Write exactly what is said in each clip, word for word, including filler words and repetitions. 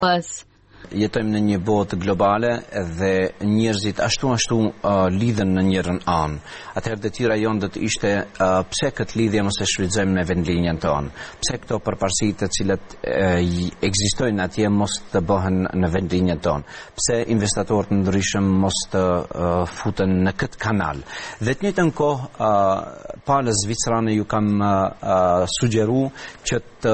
Jetojmë në një botë globale dhe njerëzit ashtu ashtu uh, lidhen në njërin anë. Atëherë detyra jonë do të ishte uh, pse këtë lidhje mos e shfrytëzojmë në vendlinjen tonë. Pse këto përparësitë të cilat uh, ekzistojnë atje mos të bëhen në vendlinjen tonë. Pse investatorët ndryshëm mos të uh, futen në këtë kanal. Dhe të njëjtën kohë uh, palës zvicerane ju kam uh, uh, sugjeru që të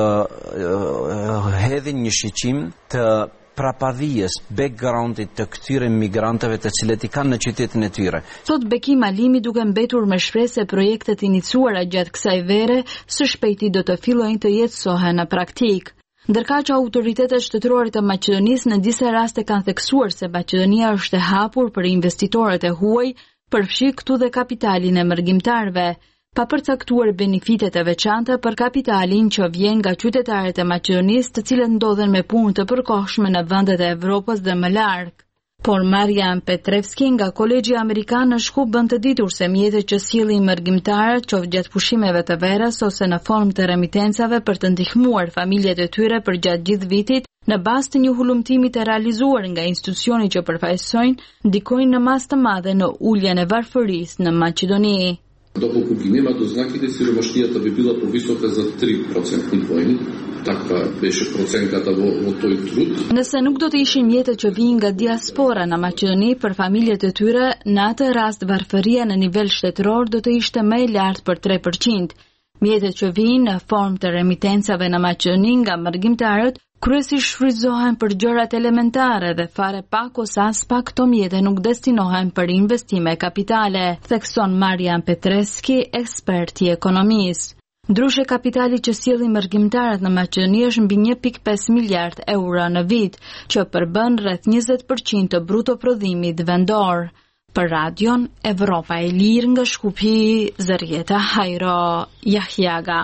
uh, hedhin një shiqim të prapadhijes, backgroundit të këtyre migrantëve të cilët i kanë në qytetin e tyre. Thot Bekim Alimi duke mbetur me shpresë se projektet iniciuara gjatë kësaj vere së shpejti do të fillojnë të jetësohen në praktik. Ndërkaq që autoritetet shtetërore të Maqedonisë në disa raste kanë theksuar se Maqedonia është e hapur për investitorët e huaj, përfshi këtu dhe kapitalin e mërgjimtarëve, pa përcaktuar benefitet e veçanta për kapitalin që vjen nga qytetarët e Maqedonisë të cilët ndodhen me punë të përkohshme në vendet e Evropës dhe më larg. Por Marian Petrevski nga Kolegji Amerikan në Shkup bën të ditur se mjetet që sillin mërgjimtarët qoftë gjatë pushimeve të verës ose në formë të remitencave për të ndihmuar familjet e tyre për gjatë gjithë vitit, në bazë të një hulumtimi të realizuar nga institucioni që përfaqësojnë, ndikojnë në masë të madhe në uljen e varfërisë në Maqedoni. Dopóki nie do znaki сиромашнијата би била повисока за три процентни поени, takva беше процентата во, во тој труд. Nëse nuk do të ishin mjetet që vijnë nga diaspora në Maqedoni për familjet e tyre, në atë rast varfëria në nivel shtetëror do të ishte më e lartë për tre përqind. Mjetet që vijnë në formë të remitencave në Maqedoni nga mërgjimtarët kryesisht shfrytëzohen për gjërat elementare dhe fare pak ose as pak këto mjete nuk destinohen për investime kapitale, thekson Marian Petreski, ekspert i ekonomisë. Ndryshe kapitali që sjellin mërgjimtarët në Maqedoni është mbi një pikë pesë miliard euro në vit, që përbën rreth njëzet përqind të bruto prodhimit vendor. Për radion Evropa e Lirë nga Shkupi, Zërjeta Hajro Jahjaga.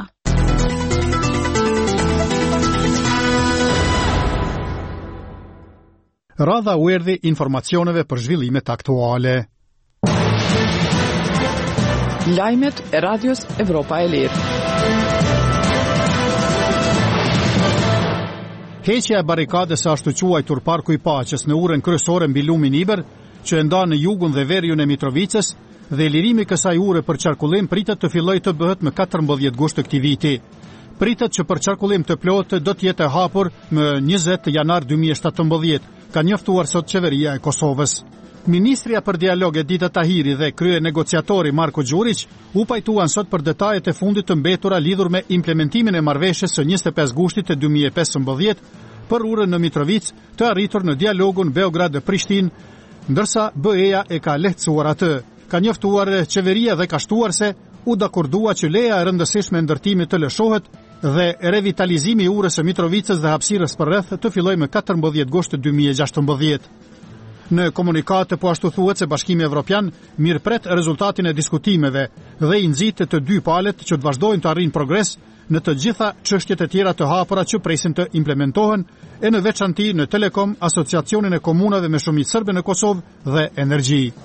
Radha u erdhi informacioneve për zhvillimet aktuale. Lajmet e radios Evropa e Lirë. Heqja e barikades së ashtu quajtur Parku i Paqes në urën kryesore mbi lumin Iber, që e ndan në jugun dhe veriun e Mitrovicës, dhe lirimi kësaj ure për qarkullim pritet të fillojë të bëhet më katërmbëdhjetë gusht të këtij viti. Pritet që për qarkullim të plotë do të jetë e hapur më njëzet janar dy mijë e shtatëmbëdhjetë, ka njoftuar sot qeveria e Kosovës. Ministria për dialog Edita Tahiri dhe krye negociatori Marko Gjurić u pajtuan sot për detajet e fundit të mbetura lidhur me implementimin e marrëveshjes së njëzet e pesë gushtit të dy mijë e pesëmbëdhjetë për urën në Mitrovic të arritur në dialogun Beograd-Prishtinë, ndërsa B E-ja e ka lehtësuar atë. Ka njoftuar qeveria dhe ka shtuar se u dakordua që leja e rëndësishme e ndërtimit të lëshohet dhe revitalizimi i urës së Mitrovicës dhe hapësirës për rreth të fillojë më katërmbëdhjetë gusht dy mijë e gjashtëmbëdhjetë. Në komunikat po ashtu thuhet se Bashkimi Evropian mirëpret rezultatin e diskutimeve dhe i nxit të dy palët që të vazhdojnë të arrijnë progres në të gjitha çështjet e tjera të hapura që presin të implementohen, e në veçanti në Telekom, Asociacionin e Komunave me Shumicë Serbe në Kosovë dhe Energji.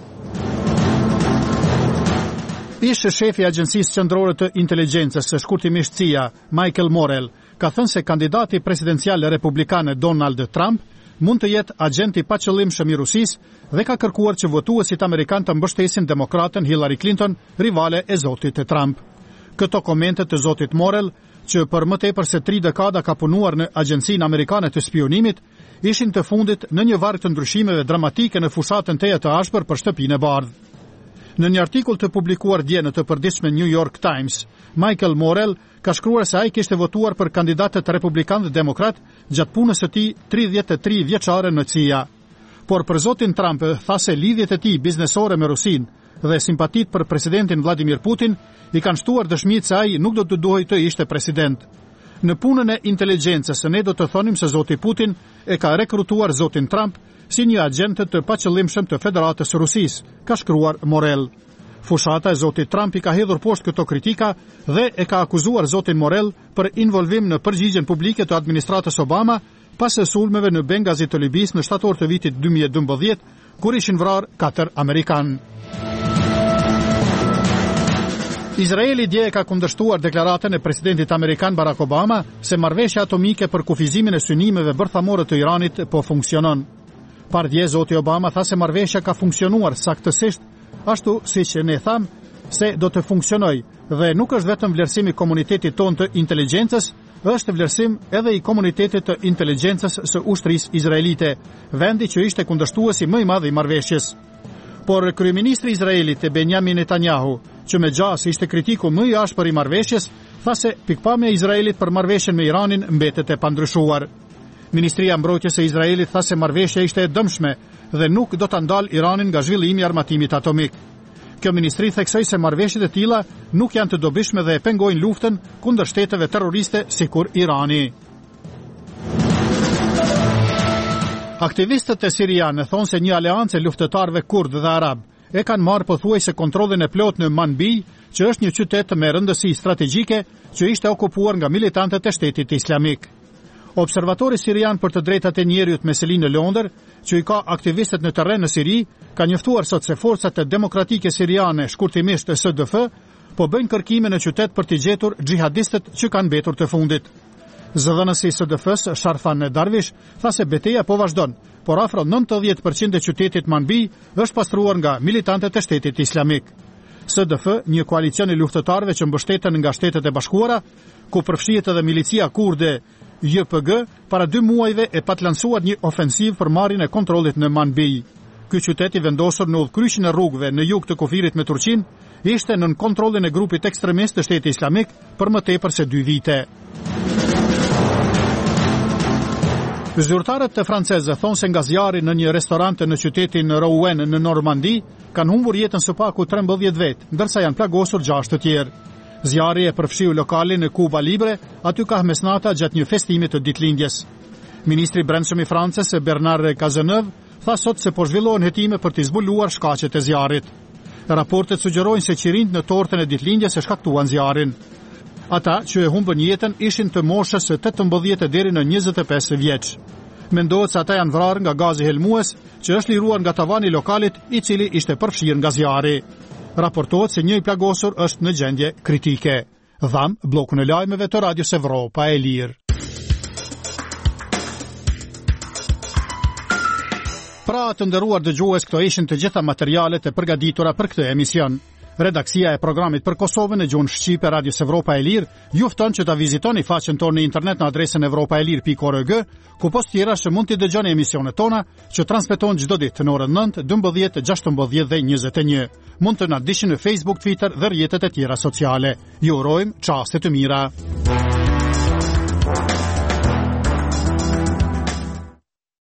Ish shefi i Agjencisë Qendrore të Inteligjencës, së shkurtimisht C I A, Michael Morell, ka thënë se kandidati presidencial republikan Donald Trump mund të jetë agent i paqëllimshëm i Rusisë dhe ka kërkuar që votuesit amerikan të mbështesin demokratën Hillary Clinton, rivale e zotit Trump. Këto komente të zotit Morell, që për më tepër se tri dekada ka punuar në Agjencinë Amerikane të Spionimit, ishin të fundit në një varg të ndryshimeve dramatike në fushatën teje të ashpër për shtëpinë e bardhë. Në një artikull të publikuar dje në të përditshme New York Times, Michael Morell ka shkruar se ai kishte votuar për kandidatët republikan dhe demokrat gjatë punës së tij tridhjetë e tri vjeçare në C I A. Por për zotin Trump tha se lidhjet e tij biznesore me Rusinë dhe simpatit për presidentin Vladimir Putin i kanë shtuar dëshmitë se ai nuk do të duhej të ishte president. Në punën e inteligjencës ne do të thonim se zoti Putin e ka rekrutuar zotin Trump si një agent të paqëllimshëm të Federatës së Rusisë, ka shkruar Morell. Fushata e zotit Trump i ka hedhur poshtë këto kritika dhe e ka akuzuar zotin Morell për involvim në përgjigjen publike të administratës Obama pas së sulmeve në Bengazi të Libisë në shtator të vitit dy mijë e dymbëdhjetë, kur ishin vrarë katër amerikanë. Izraeli dje ka kundërshtuar deklaratën e presidentit amerikan Barack Obama se marrëveshja atomike për kufizimin e synimeve bërthamore të Iranit po funksionon. Par dje zoti Obama tha se marrëveshja ka funksionuar saktësisht, ashtu siç ne tham se do të funksionoj dhe nuk është vetëm vlerësimi i komunitetit tonë të inteligjencës, është vlerësim edhe i komunitetit të inteligjencës së ushtrisë izraelite, vendi që ishte kundërshtuesi më i madh i marrëveshjes. Por kryeministri i Izraelit Benjamin Netanyahu, që me gjas ishte kritiku më i ashpër i marrëveshjes, tha se pikpamja e Izraelit për marrëveshjen me Iranin mbetet e pandryshuar. Ministria e Mbrojtjes e Izraelit tha se marrëveshja ishte e dëmshme dhe nuk do ta ndal Iranin nga zhvillimi i armatimit atomik. Kjo ministri theksoi se marrëveshjet e tilla nuk janë të dobishme dhe e pengojnë luftën kundër shteteve terroriste sikur Irani. Aktivistët e sirianë thonë se një aleancë luftëtarëve kurd dhe arab e kanë marrë pothuajse kontrollin e plot në Manbij, që është një qytet me rëndësi strategjike që ishte okupuar nga militantët e Shtetit Islamik. Observatori sirian për të drejtat e njerëzit me seli në Londër, që i ka aktivistët në terren në Siri, ka njoftuar sot se forcat e demokratike siriane, shkurtimisht S D F, po bëjnë kërkime në qytet për t'i gjetur xhihadistët që kanë mbetur të fundit. Zëdhënësi i S D F-s, Sharfan Darwish, tha se betejë po vazhdon, por afro nëntëdhjetë përqind e qytetit Manbij është pastruar nga militantët e Shtetit Islamik. S D F, një koalicion i luftëtarëve që mbështeten nga Shtetet e Bashkuara, ku përfshihet edhe milicia kurde J P G, para dy muajve e patlansuar një ofensiv për marrjen e kontrollit në Manbij. Ky qytet i vendosur në udhkryqjen e rrugëve në jug të kufirit me Turqinë ishte nën kontrollin e grupit ekstremist të Shtetit Islamik për më tepër se dy vite. Zyrtarët e franceze thonë se nga zjarri në një restorant në qytetin Rouen në Normandi kanë humbur jetën së paku trembëdhjetë vet, ndërsa janë plagosur gjashtë të tjerë. Zjarri e përfshiu lokalin në Cuba Libre, aty ka mesnata gjatë një festimi të ditëlindjes. Ministri i Brendshëm i Francës, Bernard Cazeneuve, tha sot se po zhvillohen hetime për të zbuluar shkaqet e zjarrit. Raportet sugjerojnë se qirinjt në tortën e ditëlindjes e shkaktuan zjarrin. Ata që e humbën jetën ishin të moshës së tetëmbëdhjetë deri në njëzet e pesë vjeç. Mendohet se ata janë vrarë nga gazi helmues, që është liruar nga tavani i lokalit, i cili ishte përfshirë nga zjarri. Raportohet se një i plagosur është në gjendje kritike. Dham bllokun e lajmeve të Radios Evropa e Lirë. Pra të nderuar dëgjues, këto ishin të gjitha materialet e përgatitura për këtë emision. Redaksia e programit për Kosovën e gjuhën shqipe Radios Evropa e Lirë ju fton që ta vizitoni faqen tonë në internet në adresën evropaelir pikë org, ku post tjera që mund t'i dëgjoni emisionet tona që transmetohen çdo ditë në orën nëntë, dymbëdhjetë, gjashtëmbëdhjetë dhe njëzet e një. Mund të na ndiqni në Facebook, Twitter dhe rrjetet e tjera sociale. Ju urojmë çaste të mira.